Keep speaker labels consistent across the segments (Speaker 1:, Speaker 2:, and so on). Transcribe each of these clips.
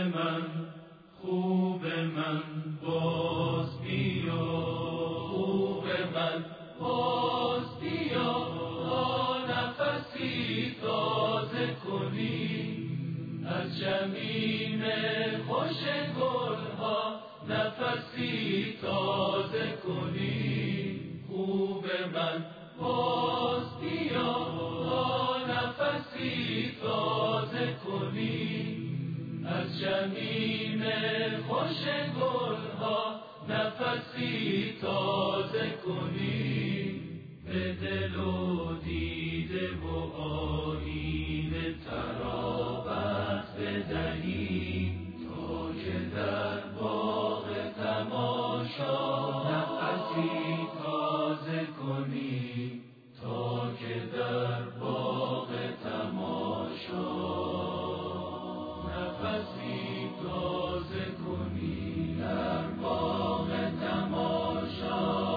Speaker 1: من خوب من باز بیا، خوب من باز بیا، تا نفسی تازه کنی از جمیم خوش گلها، نفسی تازه کنی. خوب من باز بیا، تا نفسی تازه کنی از جمیم خوش گلها، نفسی تازه کنی. به دل و دیده و آیینه ترابت بدهی، تا که در باغ تماشا نفسی تازه کنی، تا که در باغ تماشا نفسی تازه کنی، در باغ تماشا.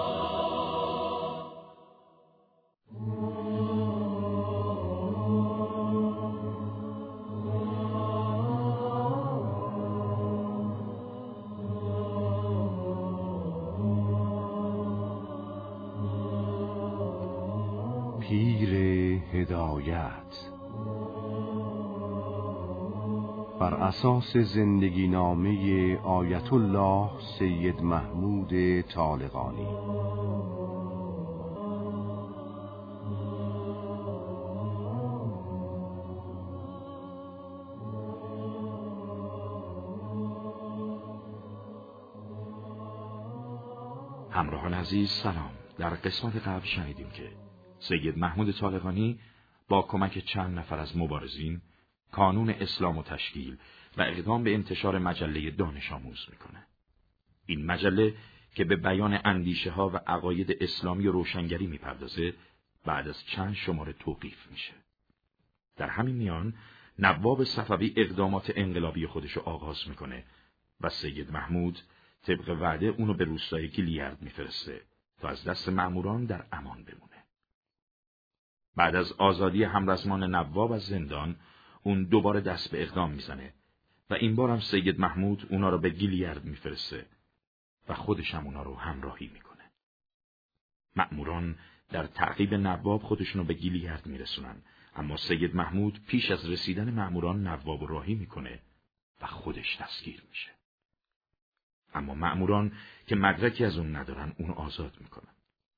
Speaker 2: پیر هدایت بر اساس زندگی نامه آیت الله سید محمود طالقانی.
Speaker 3: همراهان عزیز سلام. در قسمت قبل شنیدیم که سید محمود طالقانی با کمک چند نفر از مبارزین کانون اسلام و تشکیل و اقدام به انتشار مجله دانش آموز میکنه. این مجله که به بیان اندیشه ها و عقاید اسلامی و روشنگری میپردازه بعد از چند شماره توقیف میشه. در همین میان نواب صفوی اقدامات انقلابی خودشو آغاز میکنه و سید محمود طبق وعده اونو به روستای گیلیرد میفرسته تا از دست مأموران در امان بمونه. بعد از آزادی همرزمان نواب از زندان، اون دوباره دست به اقدام میزنه و این بار هم سید محمود اونا رو به گیلیرد میفرسته و خودش هم اونا رو همراهی میکنه. مأموران در تعقیب نواب خودشونو به گیلیرد میرسونن، اما سید محمود پیش از رسیدن مأموران نواب راهی میکنه و خودش دستگیر میشه. اما مأموران که مدرکی از اون ندارن اونو آزاد میکنن.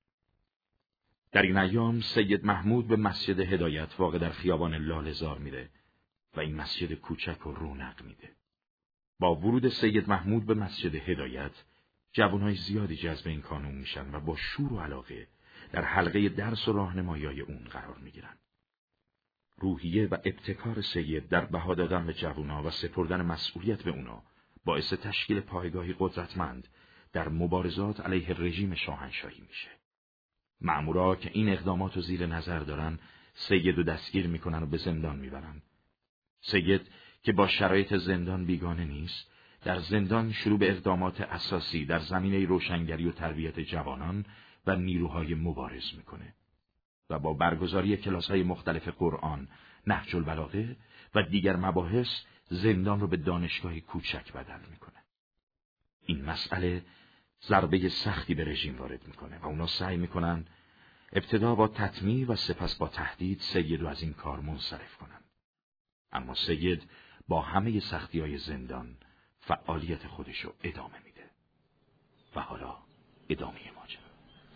Speaker 3: در این ایام سید محمود به مسجد هدایت واقع در خیابان لاله‌زار میره و این مسجد کوچک و رونق میده. با ورود سید محمود به مسجد هدایت، جوانای زیادی جذب این کانون میشن و با شور و علاقه در حلقه درس و راهنمایی اون قرار میگیرن. روحیه و ابتکار سید در بها دادن به جوانا و سپردن مسئولیت به اونا باعث تشکیل پایگاهی قدرتمند در مبارزات علیه رژیم شاهنشاهی میشه. مأمورا که این اقدامات رو زیر نظر دارن، سید رو دستگیر میکنن و به زندان میبرن. سید که با شرایط زندان بیگانه نیست، در زندان شروع به اقدامات اساسی در زمینه روشنگری و تربیت جوانان و نیروهای مبارز میکنه و با برگزاری کلاس‌های مختلف قرآن، نهج البلاغه و دیگر مباحث زندان رو به دانشگاهی کوچک بدل میکنه. این مسئله ضربه سختی به رژیم وارد میکنه و اونا سعی میکنن ابتدا با تطمیع و سپس با تهدید سید رو از این کار منصرف کنن. اما سید با همه سختی‌های زندان فعالیت خودشو ادامه میده. و حالا ادامه ماجرا.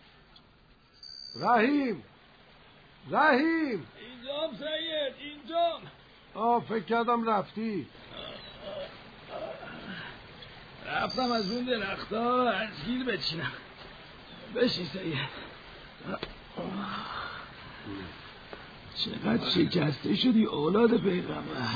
Speaker 4: رحیم!
Speaker 5: اینجام سید، اینجام.
Speaker 4: فکر کردم رفتی.
Speaker 5: رفتم از اون درخت‌ها از گیل بچینم. بشین سید. چقدر شکسته شدی اولاد پیغمبر.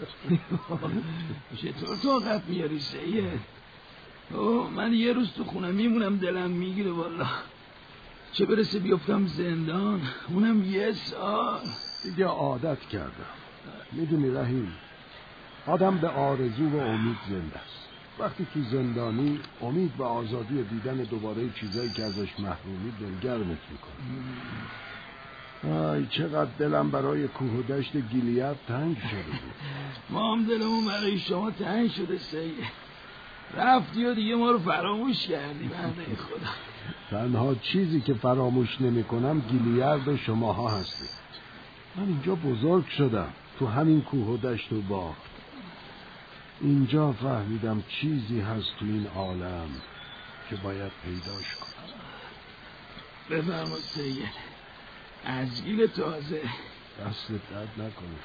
Speaker 5: چطور طاقت میاری سید؟ من یه روز تو خونه میمونم دلم میگیره والله. چه برسه بیفتم زندان، اونم یه سال.
Speaker 4: دیگه عادت کردم. میدونی رحیم، آدم به آرزو و امید زنده است. وقتی تو زندانی امید به آزادی و دیدن دوباره چیزایی که ازش محرومی دلگرمت میکنه. آی چقدر دلم برای کوه و دشت گیلیت تنگ شده بود.
Speaker 5: ما هم دلمون برای شما تنگ شده سید. رفتی و دیگه ما رو فراموش کردی بنده خدا.
Speaker 4: تنها چیزی که فراموش نمی کنم گیلیرد و شماها هستید. من اینجا بزرگ شدم، تو همین کوه و دشت و باغ. اینجا فهمیدم چیزی هست تو این عالم که باید پیداش کنم.
Speaker 5: بفرمایید سید، از گیل تازه.
Speaker 4: دست درد نکنه.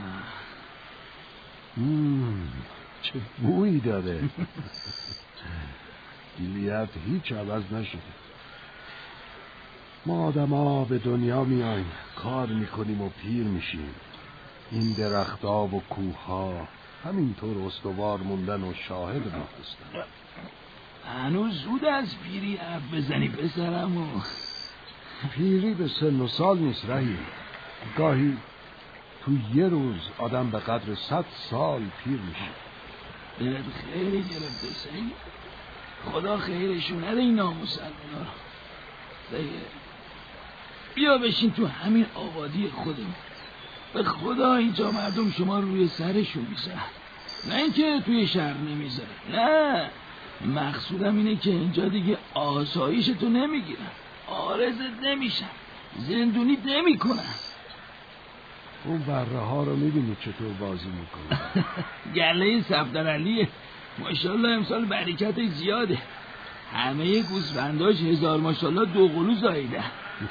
Speaker 4: چه بویی داره. گیلیت هیچ عوض نشده. ما آدم ها به دنیا میایم، کار میکنیم و پیر میشیم. این درخت‌ها و کوه‌ها همینطور استوار موندن و شاهد ما هستن.
Speaker 5: هنوز زود از پیری حرف بزنی پسرم. و
Speaker 4: پیری به سن و سال نیست رحیم. گاهی تو یه روز آدم به قدر 100 سال پیر میشه.
Speaker 5: دلت خیلی گرفته سید. خدا خیرشون نده این نامسلمونا رو. بیا بشین تو همین آبادی خودمون. به خدا اینجا مردم شما روی سرشون میذارن، نه اینکه توی شهر نمیذارن. نه، مقصودم اینه که اینجا دیگه آسایشتو نمیگیرن، عارضت نمیشن، زندونی نمیکنن.
Speaker 4: اون بره ها رو میبینی چطور بازی میکنه.
Speaker 5: گله صفدرعلیه، ماشاءالله امسال برکت زیاده. همه گوسفنداش 1000 ماشاءالله دوقلو زاییده.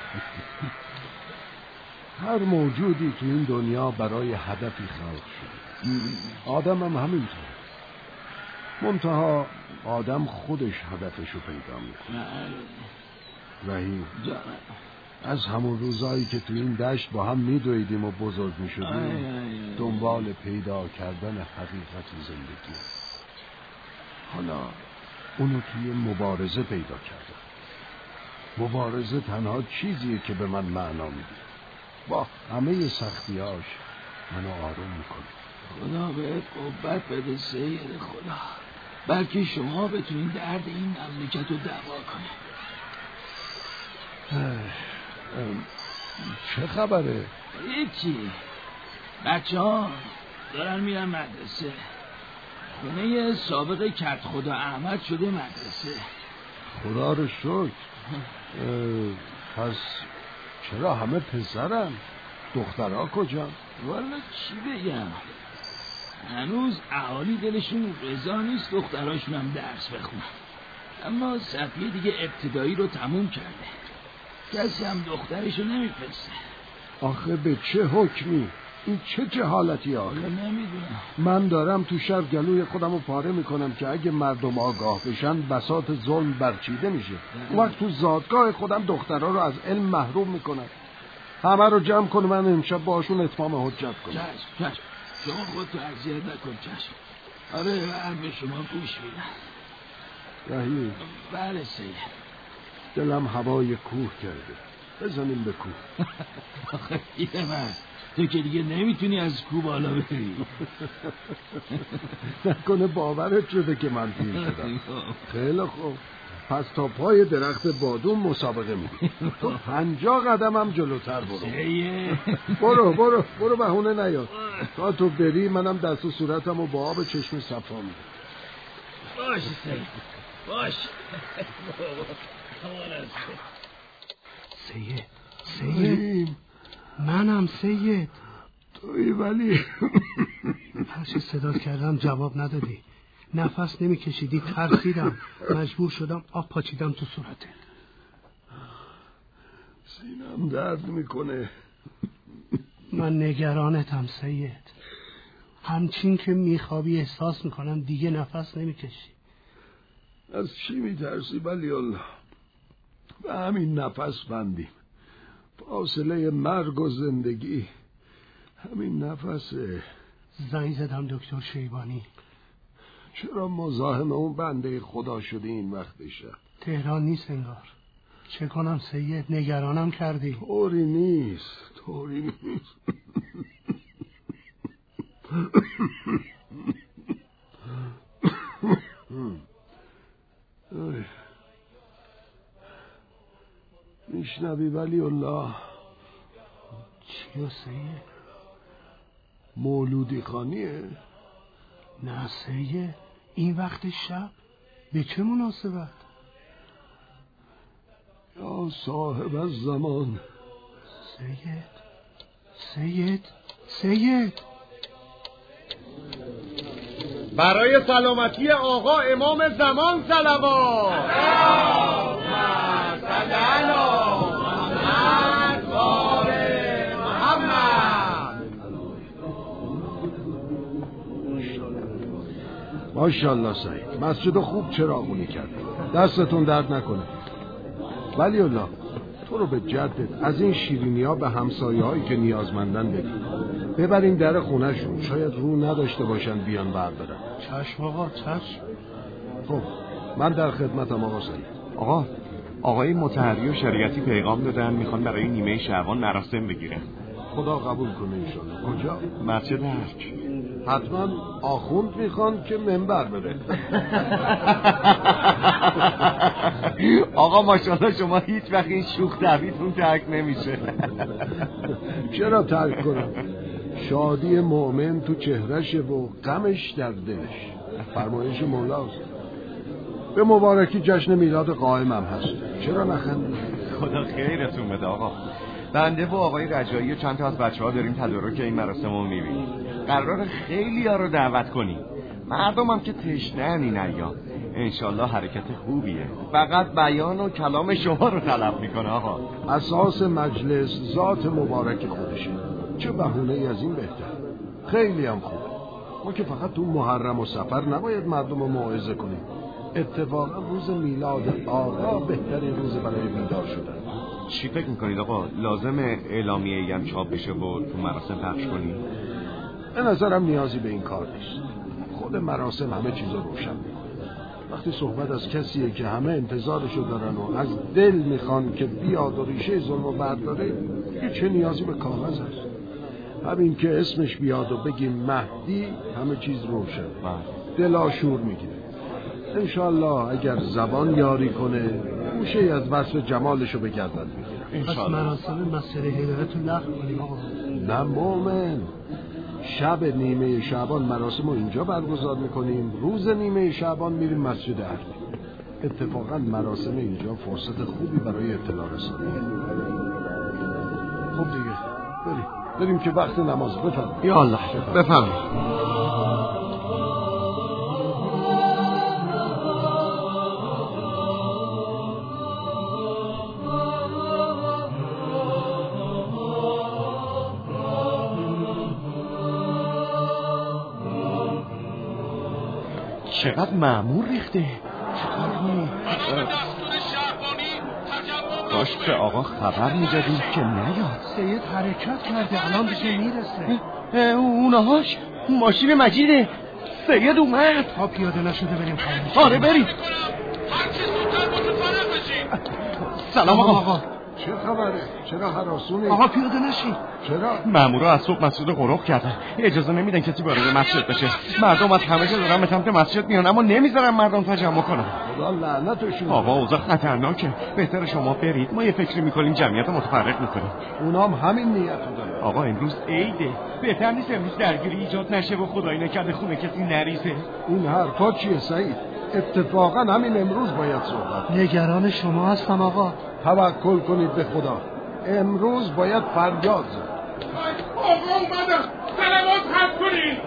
Speaker 4: هر موجودی تو این دنیا برای هدفی خلق شده. آدم هم همینطور. منتها آدم خودش هدفشو پیدا میکنه. رحیم، از همون روزایی که تو این دشت با هم میدویدیم و بزرگ میشدیم دنبال پیدا کردن حقیقت زندگی. حالا اونو توی مبارزه پیدا کردم. مبارزه تنها چیزیه که به من معنا میده. با همه سختیاش منو آروم میکنه.
Speaker 5: خدا بهت قوت بده سید خدا، بلکه شما بتونین درد این مملکت رو دوا کنید.
Speaker 4: چه خبره؟
Speaker 5: هیچی، بچه ها دارن میرن مدرسه. خونه سابق کت خدا احمد شده مدرسه.
Speaker 4: خدا رو شکر. پس چرا همه پسرن؟ دخترها کجا؟
Speaker 5: والا چی بگم، هنوز اهالی دلشون رضا نیست دختراشون هم درس بخونن. اما صفیه دیگه ابتدایی رو تموم کرده، کسی هم دخترشو نمیفرسته.
Speaker 4: آخه به چه حکمی؟ این چه جهالتی آخه؟
Speaker 5: نمیدونم.
Speaker 4: من دارم تو شهر گلوی خودم رو پاره میکنم که اگه مردم آگاه بشن بساط ظلم برچیده میشه. اون وقت تو زادگاه خودم دخترها رو از علم محروم میکنم. همه رو جمع کن، من امشب باشون اتمام حجت کنم.
Speaker 5: چشم، شما خودتو اذیت نکن. چشم. آره به شما گوش میدم.
Speaker 4: رحیم،
Speaker 5: بله سید.
Speaker 4: دلم هوای کوه کرده، بزنیم به کوه.
Speaker 5: آخه دیگه من تو که دیگه نمیتونی از کوه بالا بری.
Speaker 4: نکنه باورت شده که من پیر شدم. خیلی خوب، پس تا پای درخت بادوم مسابقه میدیم. تو 50 قدم هم جلوتر برو. برو بهونه نیار. تا تو بری منم دست و صورتم و با آب چشم صفا میدم.
Speaker 5: باش سید، باش.
Speaker 6: سید منم سید.
Speaker 4: توی ولی
Speaker 6: هرچی صدات کردم جواب ندادی، نفس نمیکشیدی، ترسیدم، مجبور شدم آب پاچیدم تو صورتت.
Speaker 4: سینم درد میکنه.
Speaker 6: من نگرانتم سید. همچین که میخوابی احساس میکنم دیگه نفس نمیکشی.
Speaker 4: از چی میترسی ولی الله؟ به همین نفس بندیم. فاصله مرگ و زندگی همین نفسه.
Speaker 6: زنگ زدم دکتر شیبانی.
Speaker 4: چرا مزاحم اون بنده خدا شدی این وقت شب؟
Speaker 6: تهران نیست انگار. چه کنم سید؟ نگرانم کردی.
Speaker 4: طوری نیست. میشنوی ولی الله؟
Speaker 6: کیو سید؟
Speaker 4: مولودی خانیه؟
Speaker 6: نه سید، این وقت شب به چه مناسبت؟
Speaker 4: یا صاحب الزمان.
Speaker 6: سید
Speaker 7: برای سلامتی آقا امام زمان صلوات.
Speaker 4: ماشاءالله سعید، مسجد خوب چراغونی کرد. دستتون درد نکنه. ولی الله، تو رو به جدت از این شیرینی ها به همسایه هایی که نیازمندن ببرین در خونه شون. شاید رو نداشته باشن بیان بردارن.
Speaker 6: چشم آقا، چشم.
Speaker 4: خب من در خدمتم آقا سعید.
Speaker 8: آقای مطهری و شریعتی پیغام دادن میخوان برای نیمه شعبان مراسم بگیرن.
Speaker 4: خدا قبول کنه انشالله. کجا؟
Speaker 8: مسجد حج.
Speaker 4: حتما آخوند میخوان که منبر بره.
Speaker 8: آقا ماشاءالله شما هیچ وقت این شوخ طبعیتون ترک نمیشه.
Speaker 4: چرا ترک کنم؟ شادی مؤمن تو چهرشه و غمش در دلش. فرمایش مولاست. به مبارکی جشن میلاد قائمم هست. چرا نخندی؟
Speaker 8: خدا خیرتون بده آقا. بنده و آقای رجایی و چند تا از بچه‌ها داریم تدارک این مراسم رو میبینیم. قرار خیلی ها رو دعوت کنیم. مردم هم که تشنه‌ان این ایام. انشالله حرکت خوبیه. فقط بیان و کلام شما رو طلب میکنه آقا.
Speaker 4: اساس مجلس ذات مبارک خودشه. چه بهونه‌ای از این بهتر. خیلی هم خوبه. ما که فقط تو محرم و سفر نباید مردم رو موعظه کنیم. اتفاقا روز میلاد آقا بهترین روز برای بیدار شدن.
Speaker 8: چی فکر میکنید آقا؟ لازم اعلامیه‌ای هم چاپ بشه و تو مراسم پخش کنیم؟
Speaker 4: به نظرم نیازی به این کار نیست. خود مراسم همه چیز رو روشن میکنه. وقتی صحبت از کسیه که همه انتظارشو دارن و از دل میخوان که بیاد و ریشه ظلم رو برداره، چه نیازی به کاغذ هست؟ همین که اسمش بیاد و بگیم مهدی همه چیز روشن، دلاشور میگیره. انشالله اگر زبان یاری کنه گوشه از وصف جمالشو به گردن میگیره.
Speaker 6: پس مراسم مسجد هدایت رو لغو کنیم آقا؟
Speaker 4: نه مومن، شب نیمه شعبان مراسم رو اینجا برگزار میکنیم، روز نیمه شعبان میریم مسجد حج. اتفاقا مراسم اینجا فرصت خوبی برای اطلاع رسانی. خب دیگه بریم که وقت نماز. بفرمایید.
Speaker 8: یا الله بفرمایید. چقدر مأمور ریخته. چیکار کنی؟ داشت به آقا خبر میدادیم که نیاد.
Speaker 6: سید حرکت کرده، الان بشه میرسه.
Speaker 8: اونهاش ماشین مجیده. سید اومد.
Speaker 6: تا پیاده نشده بریم خانه.
Speaker 8: آره بریم. سلام آقا.
Speaker 4: چه خبره؟ چرا هراسونی؟
Speaker 6: آقا پیاده نشین.
Speaker 4: چرا؟
Speaker 8: مامورا از صبح مسجد قرق کردن. اجازه نمیدن کسی وارد مسجد بشه. مردم از همه جا دارن به سمت مسجد میان اما نمیذارن مردم تجمع کنن.
Speaker 4: خدا لعنتشون.
Speaker 8: آقا اوضاع خطرناکه. بهتر شما برید. ما یه فکری میکنیم جمعیت متفرق میکنیم.
Speaker 4: اونام همین نیتو دارن.
Speaker 8: آقا امروز عیده. بهتر نیست امروز درگیری ایجاد نشه و خدایی نکرده خونه کسی نریزه.
Speaker 4: این حرفا چیه سعید؟ اتفاقا همین امروز باید صحبت.
Speaker 6: نگران شما هستم آقا.
Speaker 4: توکل کنید به خدا. امروز باید فریاد زد.
Speaker 1: آقا اومدم. سلامات حد کنید.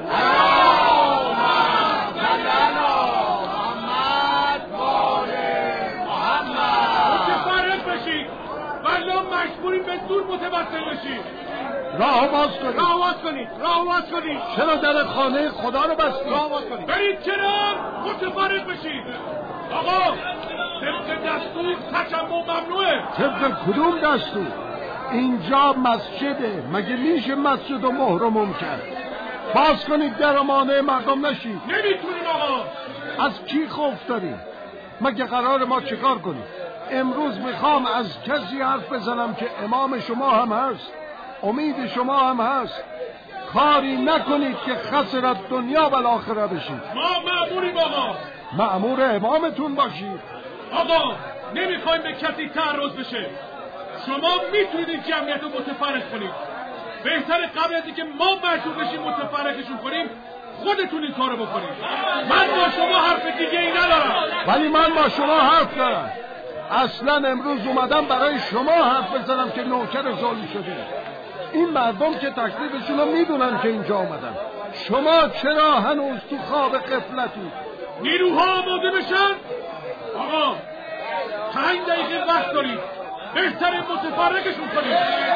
Speaker 1: متفرق بشید. والله مجبوریم به دور متوسل بشید.
Speaker 4: راه باز کنید. چرا در خانه خدا رو بستید؟
Speaker 1: راه باز کنید. برید کنار. متفرق بشید. آقا طبق دستور تجمع ممنوعه.
Speaker 4: طبق کدوم دستور؟ اینجا مسجده. مگه میشه مسجد و محرمم کرد؟ باز کنید در و مانع مردم نشید.
Speaker 1: نمیتونیم آقا.
Speaker 4: از کی خوف داریم؟ مگه قرار ما چیکار کنیم؟ امروز میخوام از کسی حرف بزنم که امام شما هم هست، امید شما هم هست. کاری نکنید که خسرت دنیا و آخره بشید.
Speaker 1: ما مأموریم آقا.
Speaker 4: مأمور امامتون باشید.
Speaker 1: آقا نمیخوایم به کسی تعرض بشه. شما میتونید این جمعیت رو متفرق کنید. بهتر قبل از اینکه ما مجبور بشیم متفرقشون کنیم خودتون این کارو بکنید. من با شما حرف دیگه ای ندارم.
Speaker 4: ولی من با شما حرف دارم. اصلا امروز اومدم برای شما حرف بزنم که نوکر ظلم شدید. این مردم که تکلیفشون رو میدونن که اینجا اومدن. شما چرا هنوز تو خواب غفلتید؟
Speaker 1: نیروها آماده بشن. آقا 5 دقیقه وقت دارید. بهتره متفرقشون کنید.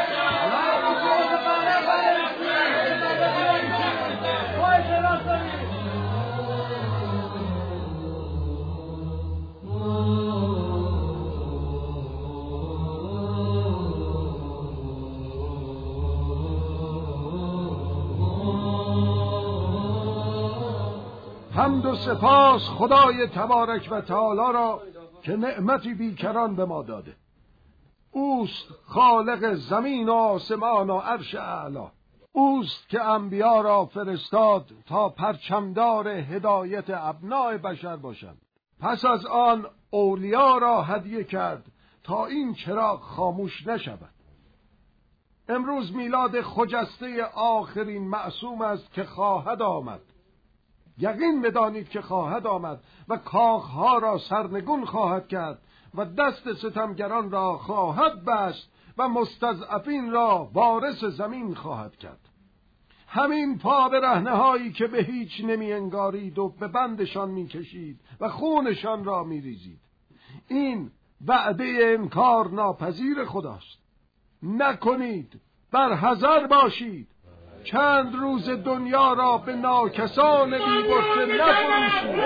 Speaker 4: حمد و سپاس خدای تبارک و تعالی را که نعمتی بیکران به ما داده. اوست خالق زمین و آسمان و عرش اعلی. اوست که انبیا را فرستاد تا پرچمدار هدایت ابناء بشر باشند. پس از آن اولیا را هدیه کرد تا این چراغ خاموش نشود. امروز میلاد خجسته آخرین معصوم است که خواهد آمد. یقین بدانید که خواهد آمد و کاخها را سرنگون خواهد کرد و دست ستمگران را خواهد بست و مستضعفین را وارث زمین خواهد کرد. همین پا برهنه هایی که به هیچ نمی انگارید و به بندشان می کشید و خونشان را می ریزید. این وعده انکار ناپذیر خداست. نکنید، بر حذر باشید. چند روز دنیا را به ناکسان بی‌برچه نفروشید.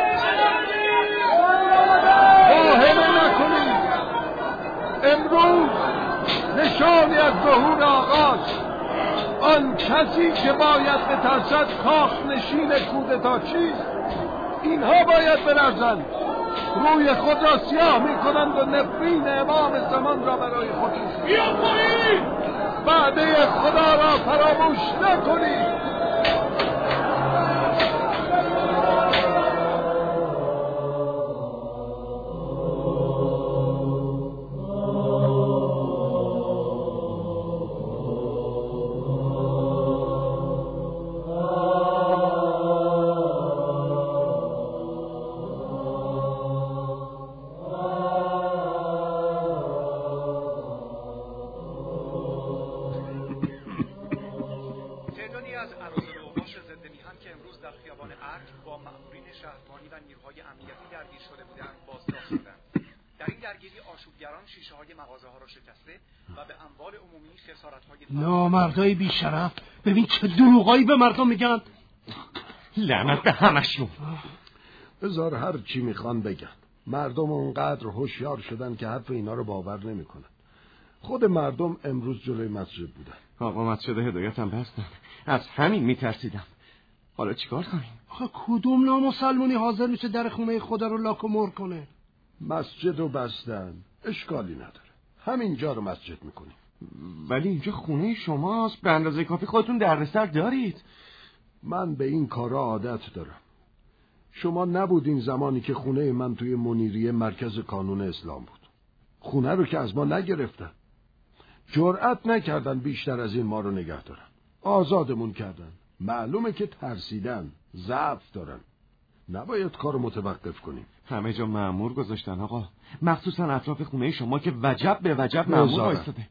Speaker 4: واهمه نکنید. امروز نشانی از ظهور آغاز. آن کسی که باید بترسد کاخ نشین کودتا چیست؟ اینها باید بلرزند، روی خود را سیاه میکنند و نفرین امام زمان را برای خود
Speaker 1: بیا پایین.
Speaker 4: وعده خدا را فراموش نکنید.
Speaker 6: نامردای بیشرف، ببین چه دروغایی به مردم میگن.
Speaker 8: لعنت به همشون.
Speaker 4: بذار هر چی میخوان بگن. مردم اونقدر هوشیار شدن که حرف اینا رو باور نمیکنن. خود مردم امروز جلوی مسجد بودن.
Speaker 8: آقا مسجد هدایتم بستن. از همین میترسیدم. حالا چیکار کنیم؟
Speaker 6: آخه کدوم نامسلمونی حاضر میشه در خونه خدا رو لاک و مر کنه؟
Speaker 4: مسجد رو بستن، اشکالی نداره. همینجا رو مسجد میکنیم.
Speaker 8: ولی اینجا خونه شماست، به اندازه کافی خودتون دردسر دارید.
Speaker 4: من به این کارا عادت دارم. شما نبودین زمانی که خونه من توی منیریه مرکز کانون اسلام بود. خونه رو که از ما نگرفتن. جرأت نکردن بیشتر از این ما رو نگه دارن. آزادمون کردن. معلومه که ترسیدن، ضعف دارن. نباید کارو متوقف کنیم.
Speaker 8: همه جا مأمور گذاشتن آقا، مخصوصا اطراف خونه شما که وجب به وجب مأمور وایساده.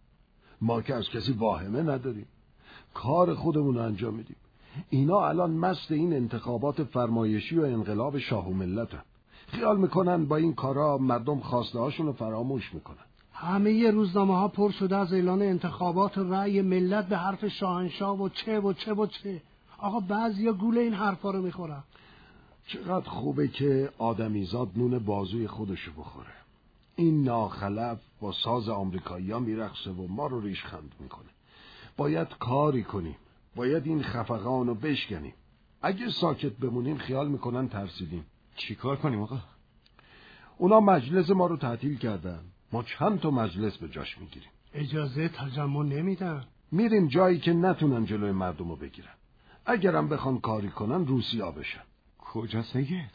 Speaker 4: ما که از کسی واهمه نداریم. کار خودمون رو انجام میدیم. اینا الان مست این انتخابات فرمایشی و انقلاب شاه و ملتن. خیال میکنن با این کارا مردم خواسته هاشون رو فراموش میکنن.
Speaker 6: همه روزنامه ها پر شده از اعلان انتخابات و رأی ملت به حرف شاهنشاه و چه و چه و چه. آقا بعضیا گول این حرفا رو میخورن.
Speaker 4: چقدر خوبه که آدمیزاد نون بازوی خودشو بخوره. این ناخلف با ساز آمریکایی‌ها میرقصه و ما رو ریشخند میکنه. باید کاری کنیم. باید این خفقان رو بشکنیم. اگه ساکت بمونیم خیال میکنن ترسیدیم.
Speaker 8: چی کار کنیم آقا؟
Speaker 4: اونا مجلس ما رو تعطیل کردن. ما چند تا مجلس به جاش میگیریم.
Speaker 6: اجازه تجمع نمیدن.
Speaker 4: میریم جایی که نتونن جلوی مردم رو بگیرن. اگرم بخوان کاری کنن روسیا بشن.
Speaker 8: کجا سید؟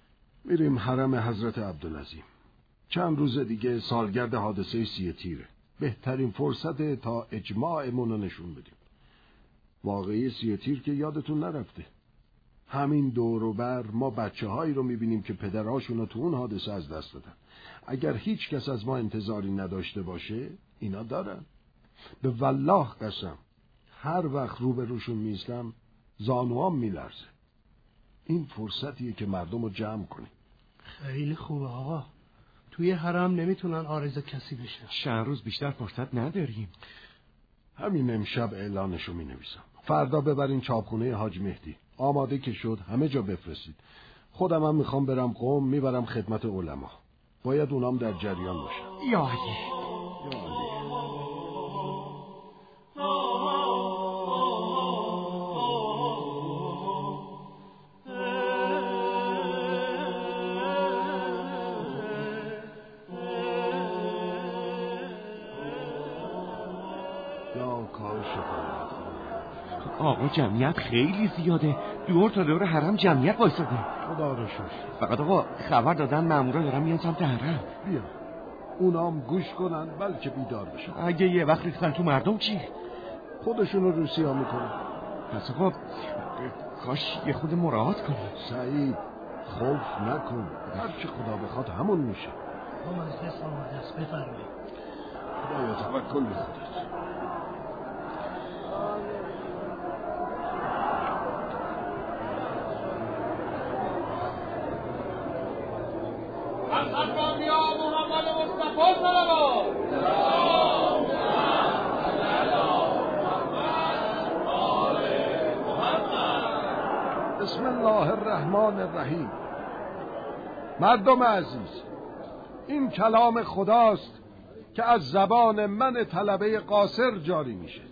Speaker 4: میریم حرم حضرت عبدالعظیم. چند روز دیگه سالگرد حادثه 3 تیره. بهترین فرصت تا اجماعمون رو نشون بدیم. واقعی 30 تیر که یادتون نرفته. همین دور و بر ما بچه‌هایی رو می‌بینیم که پدراشون رو تو اون حادثه از دست دادن. اگر هیچ کس از ما انتظاری نداشته باشه، اینا دارن. به والله قسم، هر وقت روبروشون میستم زانوام میلرزه. این فرصتیه که مردم رو جمع کنیم.
Speaker 6: خیلی خوبه آقا. توی حرم نمیتونن عارضه کسی بشن.
Speaker 8: چند روز بیشتر فرصت نداریم.
Speaker 4: همین امشب اعلانشو مینویسم. فردا ببرین چاپخونه حاج مهدی. آماده که شد همه جا بفرستید. خودم هم میخوام برم قم، میبرم خدمت علما. باید اونام در جریان باشن.
Speaker 8: یا علی. آقا جمعیت خیلی زیاده. دور تا دور حرم جمعیت وایساده.
Speaker 4: خدا رو شکر.
Speaker 8: فقط آقا خبر دادن مامورا دارن میان سمت حرم.
Speaker 4: بیا اونام گوش کنن بلکه بیدار بشن.
Speaker 8: اگه یه وقت ریختن تو مردم چی؟
Speaker 4: خودشون رو روسیا میکنن.
Speaker 8: پس آقا کاش یه خود مراعات کنی.
Speaker 4: سعید خوف نکن، هر چه خدا بخواد همون میشه.
Speaker 6: ما مجلس آماده است، بفرمایید.
Speaker 4: خدایا توکل به خودت.
Speaker 1: محمد مصطفی صلوات.
Speaker 4: بسم الله الرحمن الرحیم. مردم عزیز، این کلام خداست که از زبان من طلبه قاصر جاری میشه.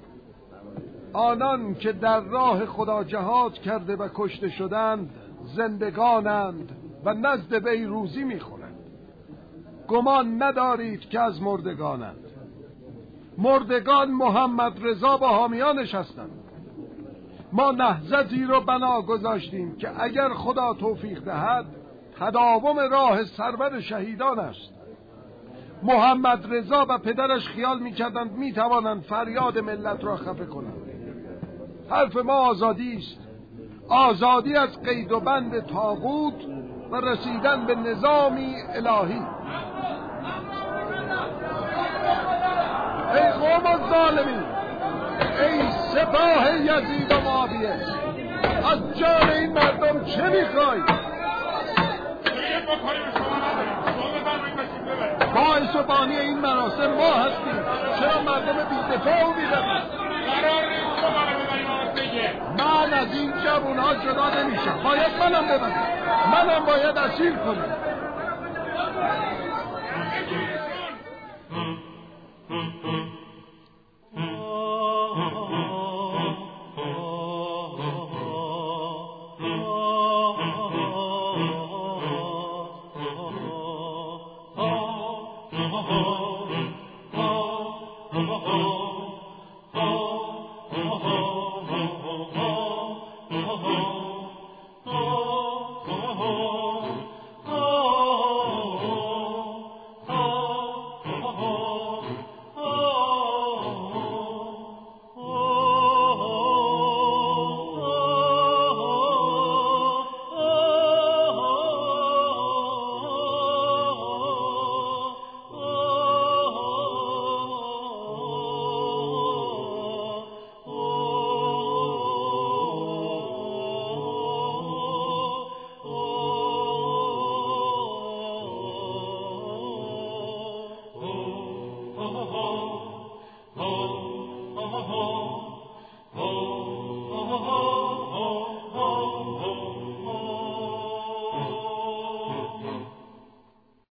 Speaker 4: آنان که در راه خدا جهاد کرده و کشته شدند زندگانند و نزد وی روزی میخورند. گمان ندارید که از مردگانند. مردگان محمد رضا با حامیانش هستند. ما نهضتی رو بنا گذاشتیم که اگر خدا توفیق دهد تداوم راه سرور شهیدان است. محمد رضا و پدرش خیال میکردند میتوانند فریاد ملت را خفه کنند. حرف ما آزادی است. آزادی از قید و بند طاغوت و رسیدن به نظامی الهی. ای قوم الظالمین، ای سپاه یزید و معاویه، از جان این مردم چه میخوای؟ باعث و بانی این مراسم ما هستیم. چرا مردم بی‌دفاع و بی‌رحم؟ من از این جوانها جدا نمیشم. باید منم ببرم. منم باید اسیر کنم.
Speaker 1: Mm-hmm.